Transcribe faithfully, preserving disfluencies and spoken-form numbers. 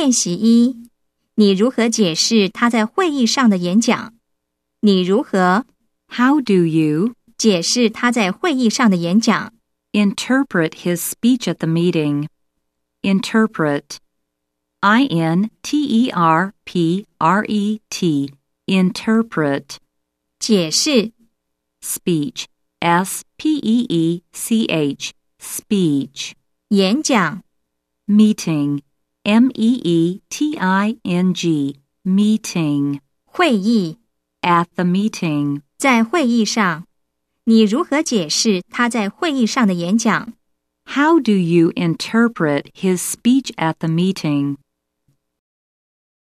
练习一，你如何解释他在会议上的演讲？你如何 How do you 解释他在会议上的演讲？ interpret his speech at the meeting? Interpret. I N T E R P R E T. Interpret. 解释 Speech. S P E E C H. Speech. 演讲 Meeting. M E E T I N G. Meeting. 会议 At the meeting. 在会议上，你如何解释他在会议上的演讲？ How do you interpret his speech at the meeting?